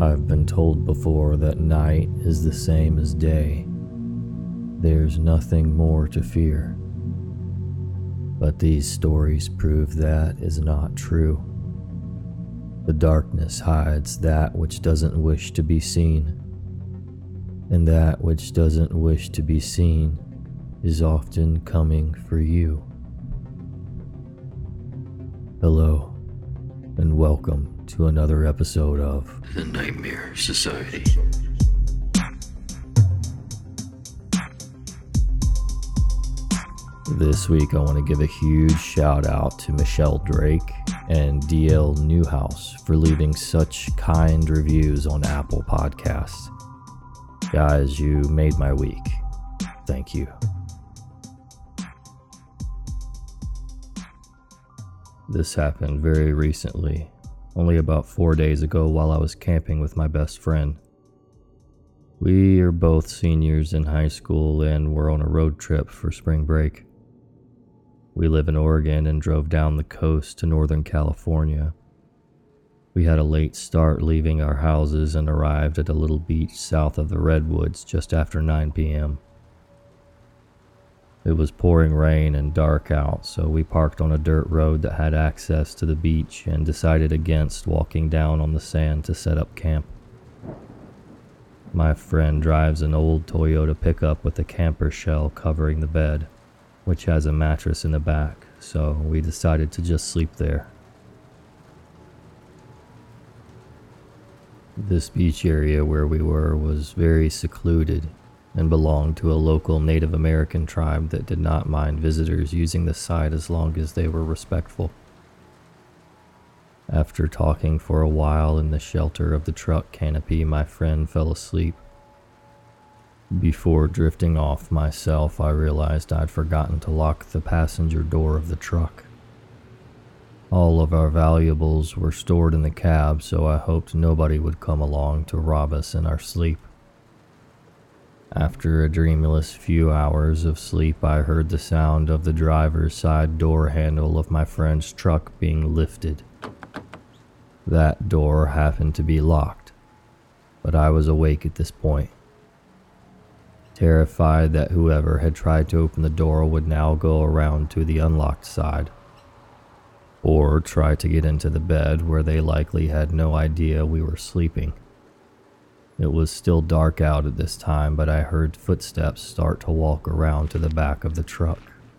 I've been told before that night is the same as day. There's nothing more to fear. But these stories prove that is not true. The darkness hides that which doesn't wish to be seen, and that which doesn't wish to be seen is often coming for you. Hello, and welcome to another episode of The Nightmare Society. This week I want to give a huge shout out to Michelle Drake and DL Newhouse for leaving such kind reviews on Apple Podcasts. Guys, you made my week. Thank you. This happened very recently, only about 4 days ago while I was camping with my best friend. We are both seniors in high school and we're on a road trip for spring break. We live in Oregon and drove down the coast to Northern California. We had a late start leaving our houses and arrived at a little beach south of the Redwoods just after 9 p.m. It was pouring rain and dark out, so we parked on a dirt road that had access to the beach and decided against walking down on the sand to set up camp. My friend drives an old Toyota pickup with a camper shell covering the bed, which has a mattress in the back, so we decided to just sleep there. This beach area where we were was very secluded and belonged to a local Native American tribe that did not mind visitors using the site as long as they were respectful. After talking for a while in the shelter of the truck canopy, my friend fell asleep. Before drifting off myself, I realized I'd forgotten to lock the passenger door of the truck. All of our valuables were stored in the cab, so I hoped nobody would come along to rob us in our sleep. After a dreamless few hours of sleep, I heard the sound of the driver's side door handle of my friend's truck being lifted. That door happened to be locked, but I was awake at this point. Terrified that whoever had tried to open the door would now go around to the unlocked side, or try to get into the bed where they likely had no idea we were sleeping. It was still dark out at this time, but I heard footsteps start to walk around to the back of the truck.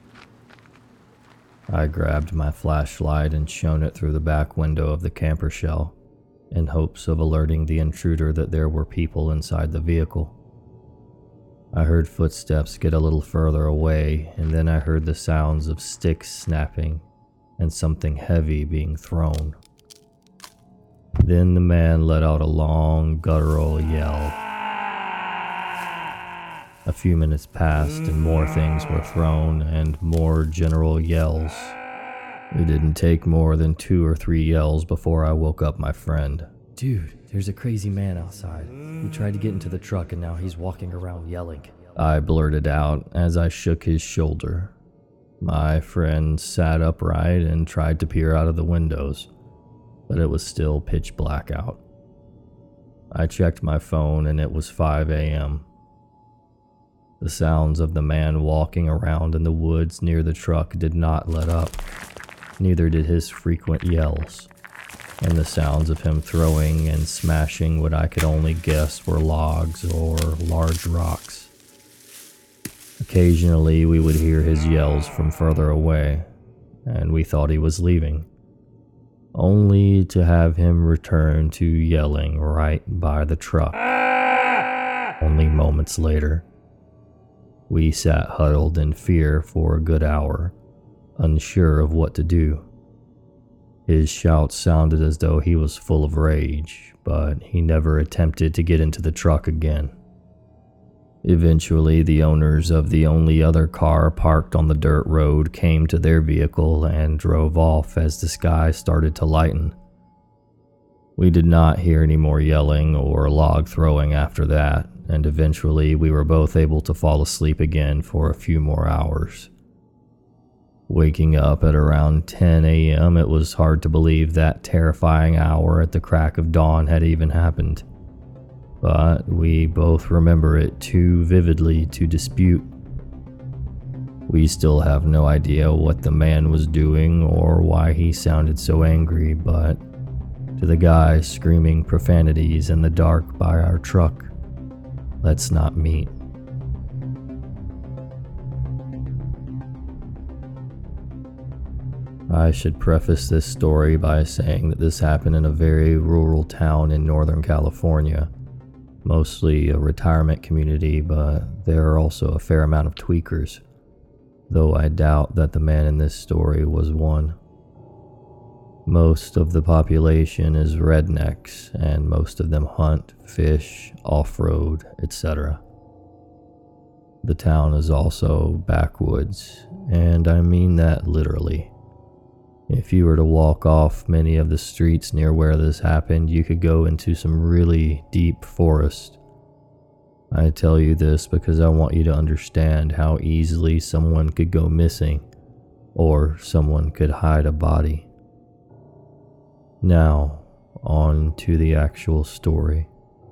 I grabbed my flashlight and shone it through the back window of the camper shell, in hopes of alerting the intruder that there were people inside the vehicle. I heard footsteps get a little further away, and then I heard the sounds of sticks snapping and something heavy being thrown. Then the man let out a long, guttural yell. A few minutes passed and more things were thrown and more general yells. It didn't take more than 2 or 3 yells before I woke up my friend. Dude, there's a crazy man outside. He tried to get into the truck and now he's walking around yelling. I blurted out as I shook his shoulder. My friend sat upright and tried to peer out of the windows, but it was still pitch black out. I checked my phone and it was 5 a.m. The sounds of the man walking around in the woods near the truck did not let up. Neither did his frequent yells, and the sounds of him throwing and smashing what I could only guess were logs or large rocks. Occasionally we would hear his yells from further away, and we thought he was leaving, only to have him return to yelling right by the truck. Only moments later, we sat huddled in fear for a good hour, unsure of what to do. His shouts sounded as though he was full of rage, but he never attempted to get into the truck again. Eventually, the owners of the only other car parked on the dirt road came to their vehicle and drove off as the sky started to lighten. We did not hear any more yelling or log throwing after that, and eventually we were both able to fall asleep again for a few more hours. Waking up at around 10 a.m., it was hard to believe that terrifying hour at the crack of dawn had even happened. but we both remember it too vividly to dispute. We still have no idea what the man was doing or why he sounded so angry, but to the guy screaming profanities in the dark by our truck, let's not meet. I should preface this story by saying that this happened in a very rural town in Northern California, mostly a retirement community, but there are also a fair amount of tweakers, though I doubt that the man in this story was one. Most of the population is rednecks, and most of them hunt, fish, off-road, etc. The town is also backwoods, and I mean that literally. If you were to walk off many of the streets near where this happened, you could go into some really deep forest. I tell you this because I want you to understand how easily someone could go missing, or someone could hide a body. Now, on to the actual story.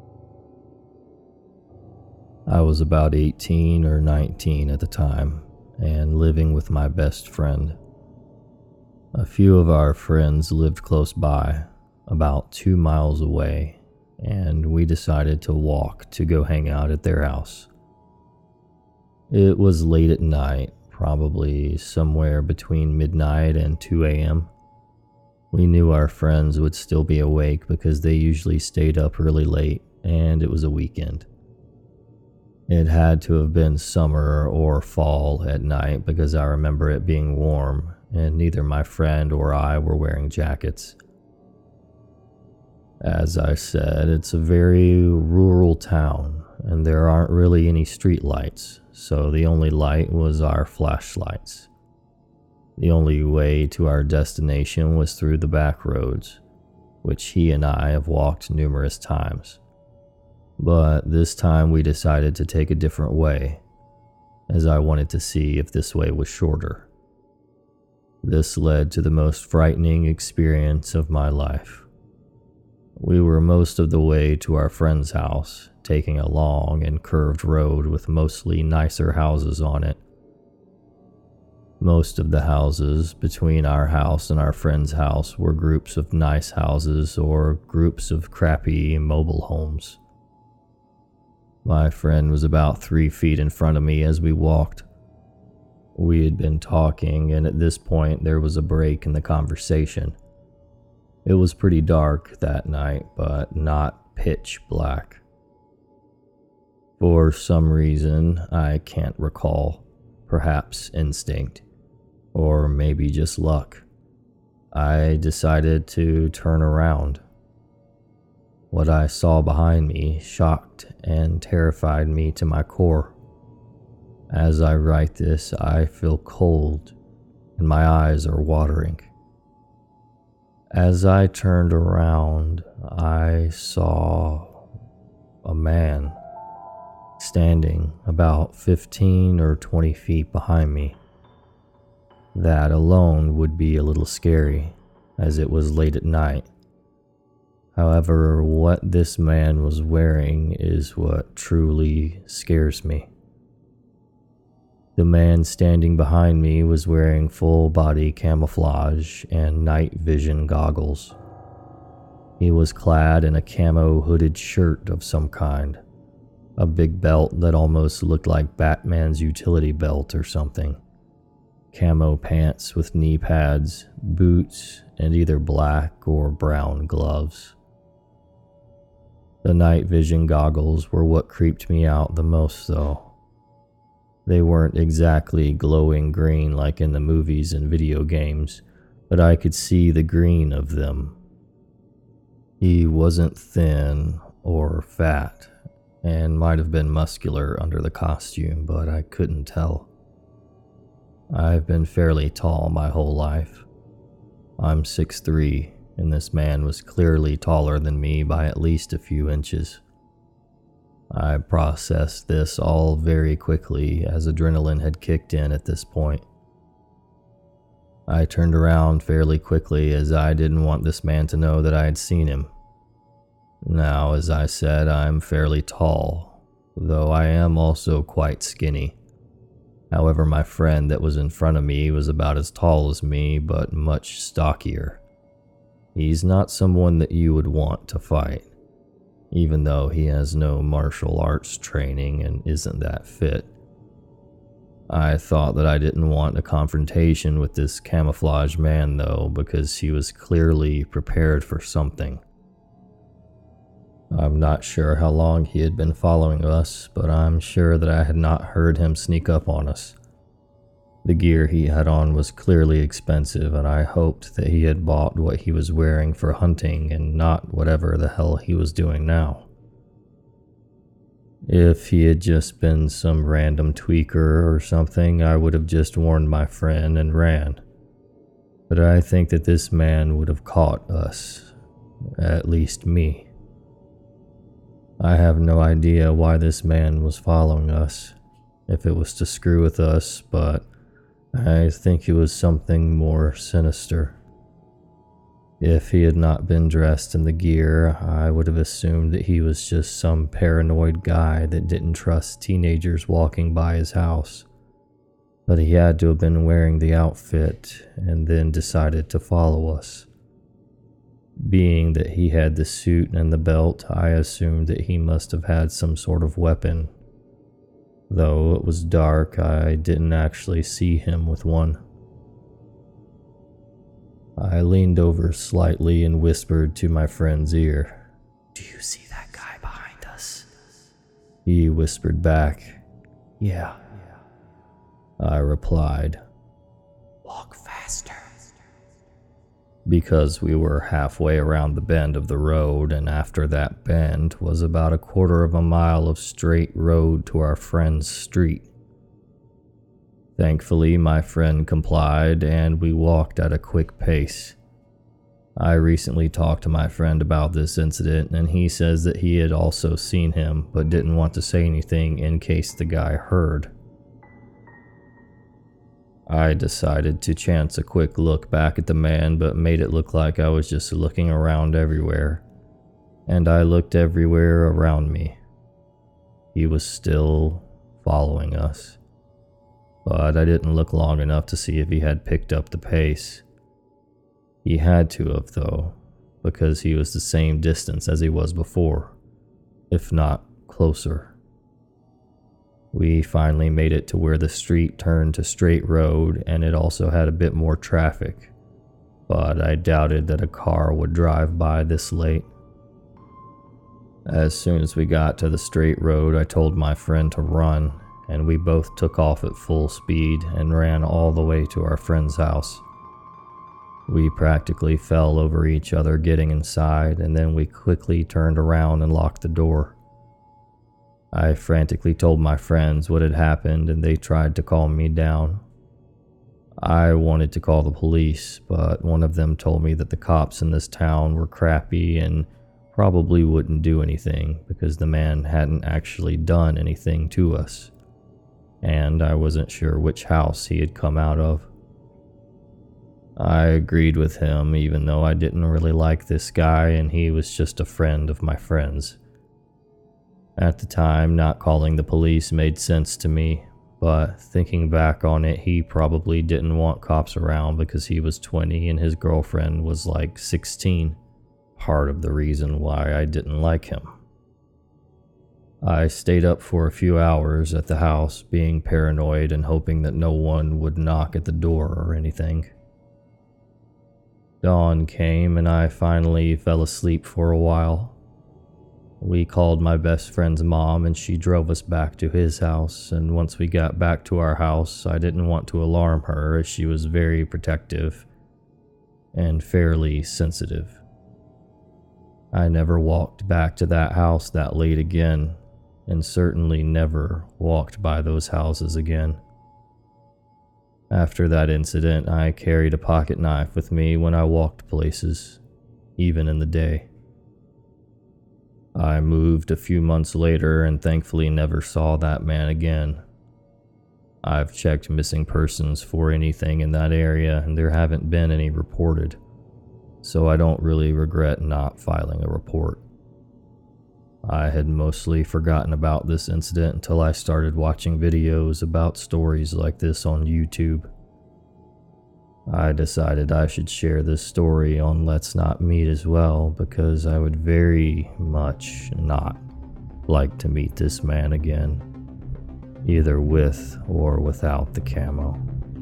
I was about 18 or 19 at the time, and living with my best friend. A few of our friends lived close by, about 2 miles away, and we decided to walk to go hang out at their house. It was late at night, probably somewhere between midnight and 2 a.m. We knew our friends would still be awake because they usually stayed up really late, and it was a weekend. It had to have been summer or fall at night because I remember it being warm, and neither my friend or I were wearing jackets. As I said, it's a very rural town, and there aren't really any street lights, so the only light was our flashlights. The only way to our destination was through the back roads, which he and I have walked numerous times. But this time we decided to take a different way, as I wanted to see if this way was shorter. This led to the most frightening experience of my life. We were most of the way to our friend's house, taking a long and curved road with mostly nicer houses on it. Most of the houses between our house and our friend's house were groups of nice houses or groups of crappy mobile homes. My friend was about 3 feet in front of me as we walked. We had been talking, and at this point there was a break in the conversation. It was pretty dark that night, but not pitch black. For some reason, I can't recall, perhaps instinct, or maybe just luck, I decided to turn around. What I saw behind me shocked and terrified me to my core. As I write this, I feel cold, and my eyes are watering. As I turned around, I saw a man standing about 15 or 20 feet behind me. That alone would be a little scary, as it was late at night. However, what this man was wearing is what truly scares me. The man standing behind me was wearing full-body camouflage and night vision goggles. He was clad in a camo hooded shirt of some kind, a big belt that almost looked like Batman's utility belt or something, camo pants with knee pads, boots, and either black or brown gloves. The night vision goggles were what creeped me out the most, though. They weren't exactly glowing green like in the movies and video games, but I could see the green of them. He wasn't thin or fat, and might have been muscular under the costume, but I couldn't tell. I've been fairly tall my whole life. I'm 6'3", and this man was clearly taller than me by at least a few inches. I processed this all very quickly as adrenaline had kicked in at this point. I turned around fairly quickly as I didn't want this man to know that I had seen him. Now, as I said, I'm fairly tall, though I am also quite skinny. However, my friend that was in front of me was about as tall as me, but much stockier. He's not someone that you would want to fight, even though he has no martial arts training and isn't that fit. I thought that I didn't want a confrontation with this camouflage man, though, because he was clearly prepared for something. I'm not sure how long he had been following us, but I'm sure that I had not heard him sneak up on us. The gear he had on was clearly expensive, and I hoped that he had bought what he was wearing for hunting and not whatever the hell he was doing now. If he had just been some random tweaker or something, I would have just warned my friend and ran. But I think that this man would have caught us, at least me. I have no idea why this man was following us, if it was to screw with us, but I think it was something more sinister. If he had not been dressed in the gear, I would have assumed that he was just some paranoid guy that didn't trust teenagers walking by his house. But he had to have been wearing the outfit and then decided to follow us. Being that he had the suit and the belt, I assumed that he must have had some sort of weapon. Though it was dark, I didn't actually see him with one. I leaned over slightly and whispered to my friend's ear. "Do you see that guy behind us?" He whispered back, "Yeah." I replied, "Walk faster." Because we were halfway around the bend of the road, and after that bend was about 1/4 of a mile of straight road to our friend's street. Thankfully, my friend complied, and we walked at a quick pace. I recently talked to my friend about this incident, and he says that he had also seen him, but didn't want to say anything in case the guy heard. I decided to chance a quick look back at the man, but made it look like I was just looking around everywhere. And I looked everywhere around me. He was still following us. But I didn't look long enough to see if he had picked up the pace. He had to have, though, because he was the same distance as he was before, if not closer. We finally made it to where the street turned to straight road, and it also had a bit more traffic, but I doubted that a car would drive by this late. As soon as we got to the straight road, I told my friend to run, and we both took off at full speed and ran all the way to our friend's house. We practically fell over each other getting inside, and then we quickly turned around and locked the door. I frantically told my friends what had happened, and they tried to calm me down. I wanted to call the police, but one of them told me that the cops in this town were crappy and probably wouldn't do anything because the man hadn't actually done anything to us, and I wasn't sure which house he had come out of. I agreed with him, even though I didn't really like this guy and he was just a friend of my friend's. At the time, not calling the police made sense to me, but thinking back on it, he probably didn't want cops around because he was 20 and his girlfriend was like 16. Part of the reason why I didn't like him. I stayed up for a few hours at the house, being paranoid and hoping that no one would knock at the door or anything. Dawn came and I finally fell asleep for a while. We called my best friend's mom and she drove us back to his house, and once we got back to our house, I didn't want to alarm her as she was very protective and fairly sensitive. I never walked back to that house that late again, and certainly never walked by those houses again. After that incident, I carried a pocket knife with me when I walked places, even in the day. I moved a few months later and thankfully never saw that man again. I've checked missing persons for anything in that area and there haven't been any reported, so I don't really regret not filing a report. I had mostly forgotten about this incident until I started watching videos about stories like this on YouTube. I decided I should share this story on Let's Not Meet as well because I would very much not like to meet this man again, either with or without the camo.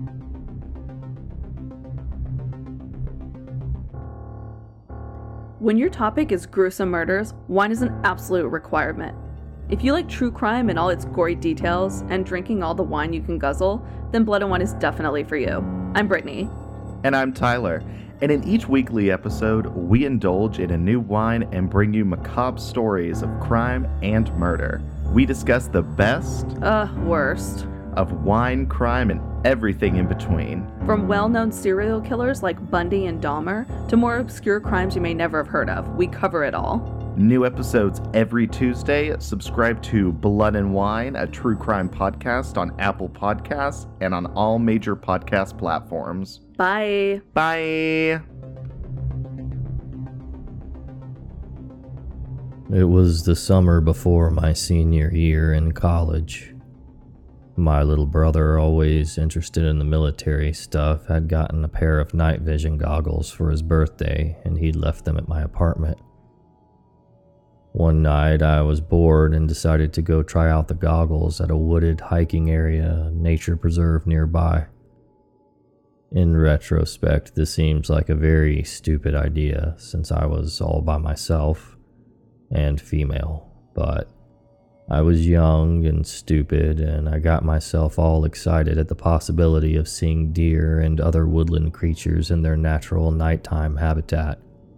When your topic is gruesome murders, wine is an absolute requirement. If you like true crime and all its gory details, and drinking all the wine you can guzzle, then Blood and Wine is definitely for you. I'm Brittany. And I'm Tyler. And in each weekly episode, we indulge in a new wine and bring you macabre stories of crime and murder. We discuss the best, Worst. of wine, crime, and everything in between. From well-known serial killers like Bundy and Dahmer, to more obscure crimes you may never have heard of, we cover it all. New episodes every Tuesday. Subscribe to Blood and Wine, a true crime podcast on Apple Podcasts and on all major podcast platforms. Bye. Bye! It was the summer before my senior year in college. My little brother, always interested in the military stuff, had gotten a pair of night vision goggles for his birthday, and he'd left them at my apartment. One night, I was bored and decided to go try out the goggles at a wooded hiking area, nature preserve nearby. In retrospect, this seems like a very stupid idea since I was all by myself and female, but I was young and stupid, and I got myself all excited at the possibility of seeing deer and other woodland creatures in their natural nighttime habitat.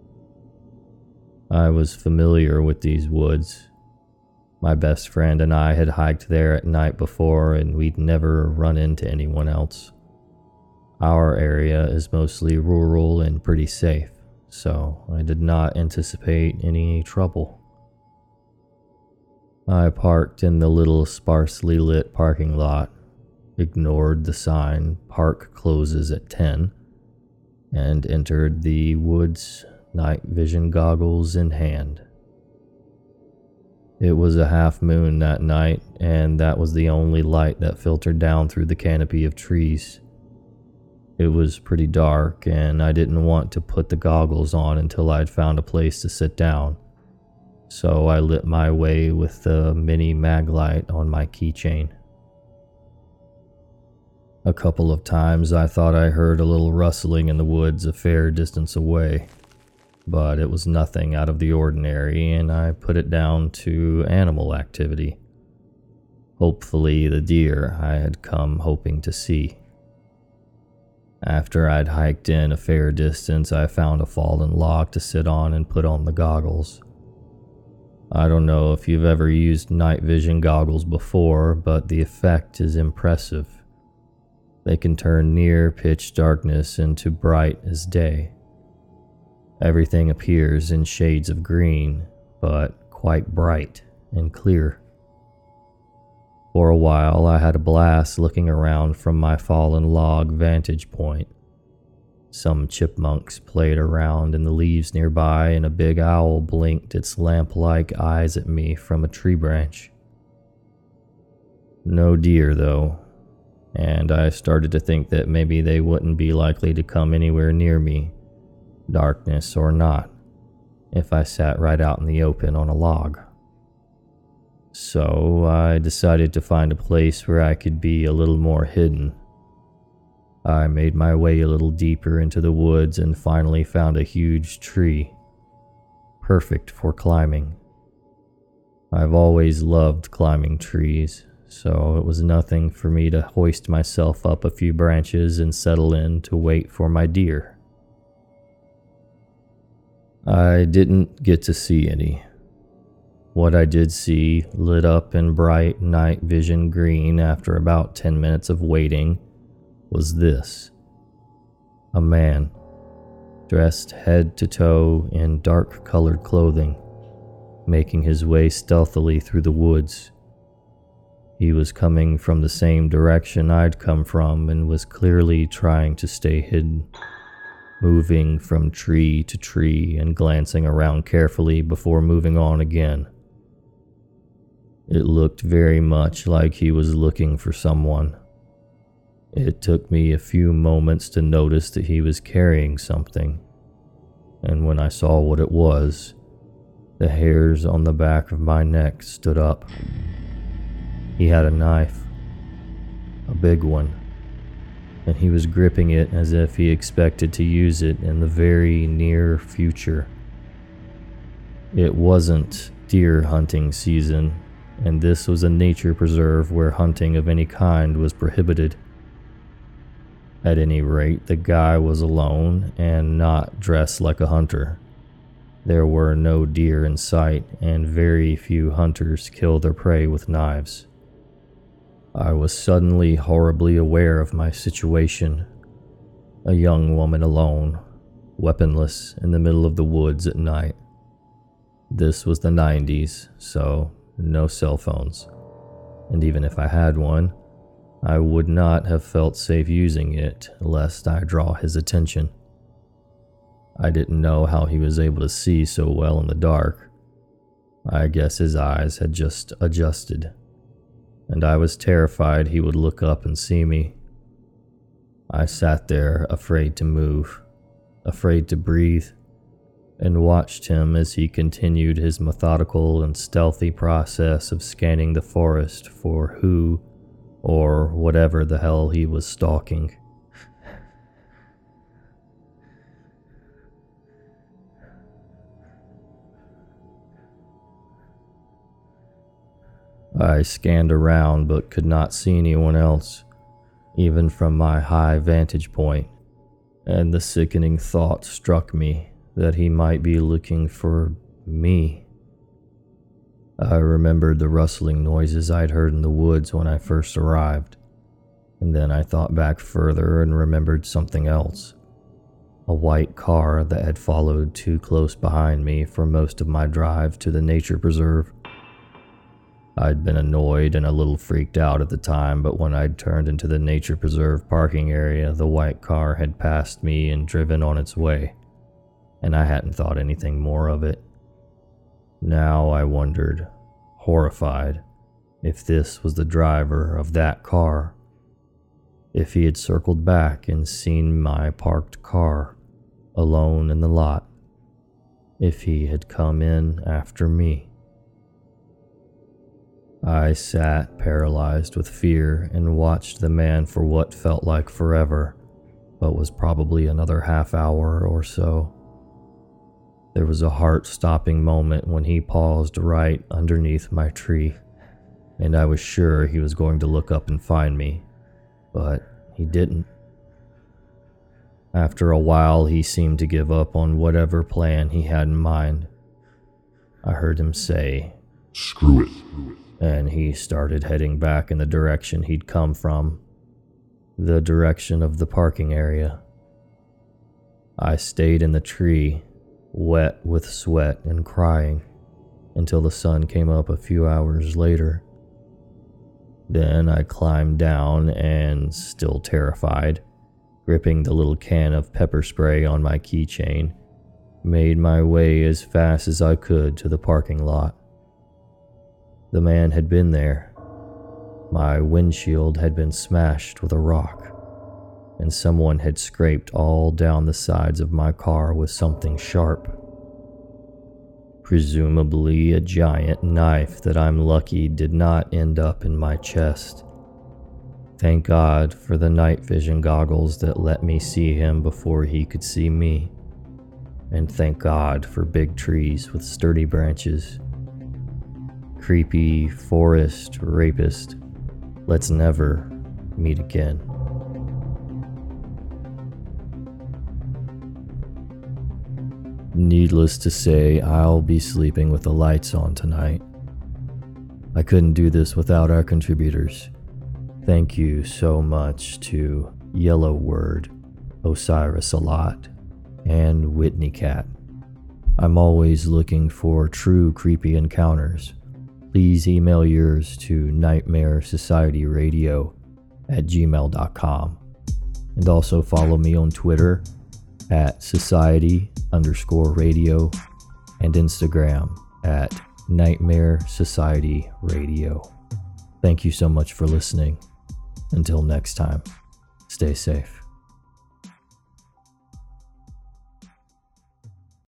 I was familiar with these woods. My best friend and I had hiked there at night before, and we'd never run into anyone else. Our area is mostly rural and pretty safe, so I did not anticipate any trouble. I parked in the little sparsely lit parking lot, ignored the sign "Park closes at 10", and entered the woods, night vision goggles in hand. It was a half moon that night, and that was the only light that filtered down through the canopy of trees. It was pretty dark, and I didn't want to put the goggles on until I'd found a place to sit down. So I lit my way with the mini mag light on my keychain. A couple of times I thought I heard a little rustling in the woods a fair distance away, but it was nothing out of the ordinary, and I put it down to animal activity. Hopefully the deer I had come hoping to see. After I'd hiked in a fair distance, I found a fallen log to sit on and put on the goggles. I don't know if you've ever used night vision goggles before, but the effect is impressive. They can turn near pitch darkness into bright as day. Everything appears in shades of green, but quite bright and clear. For a while, I had a blast looking around from my fallen log vantage point. Some chipmunks played around in the leaves nearby, and a big owl blinked its lamp-like eyes at me from a tree branch. No deer, though, and I started to think that maybe they wouldn't be likely to come anywhere near me, darkness or not, if I sat right out in the open on a log. So I decided to find a place where I could be a little more hidden. I made my way a little deeper into the woods and finally found a huge tree, perfect for climbing. I've always loved climbing trees, so it was nothing for me to hoist myself up a few branches and settle in to wait for my deer. I didn't get to see any. What I did see, lit up in bright night vision green after about 10 minutes of waiting, was this. A man, dressed head to toe in dark-colored clothing, making his way stealthily through the woods. He was coming from the same direction I'd come from and was clearly trying to stay hidden, moving from tree to tree and glancing around carefully before moving on again. It looked very much like he was looking for someone. It took me a few moments to notice that he was carrying something, and when I saw what it was, the hairs on the back of my neck stood up. He had a knife, a big one, and he was gripping it as if he expected to use it in the very near future. It wasn't deer hunting season, and this was a nature preserve where hunting of any kind was prohibited. At any rate, the guy was alone and not dressed like a hunter. There were no deer in sight, and very few hunters kill their prey with knives. I was suddenly horribly aware of my situation. A young woman alone, weaponless in the middle of the woods at night. This was the 90s, so no cell phones. And even if I had one, I would not have felt safe using it lest I draw his attention. I didn't know how he was able to see so well in the dark. I guess his eyes had just adjusted, and I was terrified he would look up and see me. I sat there, afraid to move, afraid to breathe, and watched him as he continued his methodical and stealthy process of scanning the forest for who or whatever the hell he was stalking. I scanned around but could not see anyone else, even from my high vantage point, and the sickening thought struck me that he might be looking for me. I remembered the rustling noises I'd heard in the woods when I first arrived, and then I thought back further and remembered something else. A white car that had followed too close behind me for most of my drive to the nature preserve. I'd been annoyed and a little freaked out at the time, but when I'd turned into the nature preserve parking area, the white car had passed me and driven on its way, and I hadn't thought anything more of it. Now I wondered, horrified, if this was the driver of that car. If he had circled back and seen my parked car, alone in the lot. If he had come in after me. I sat paralyzed with fear and watched the man for what felt like forever, but was probably another half hour or so. There was a heart-stopping moment when he paused right underneath my tree, and I was sure he was going to look up and find me, but he didn't. After a while, he seemed to give up on whatever plan he had in mind. I heard him say, "Screw it." And he started heading back in the direction he'd come from, the direction of the parking area. I stayed in the tree, wet with sweat and crying, until the sun came up a few hours later. Then I climbed down and, still terrified, gripping the little can of pepper spray on my keychain, made my way as fast as I could to the parking lot. The man had been there. My windshield had been smashed with a rock, and someone had scraped all down the sides of my car with something sharp. Presumably a giant knife that I'm lucky did not end up in my chest. Thank God for the night vision goggles that let me see him before he could see me. And thank God for big trees with sturdy branches. Creepy forest rapist, let's never meet again. Needless to say, I'll be sleeping with the lights on tonight. I couldn't do this without our contributors. Thank you so much to Yellow Word, Osiris Alat, and Whitney Cat. I'm always looking for true creepy encounters. Please email yours to nightmaresocietyradio@gmail.com, and also follow me on Twitter at society_radio and Instagram at Nightmare Society Radio. Thank you so much for listening. Until next time, stay safe.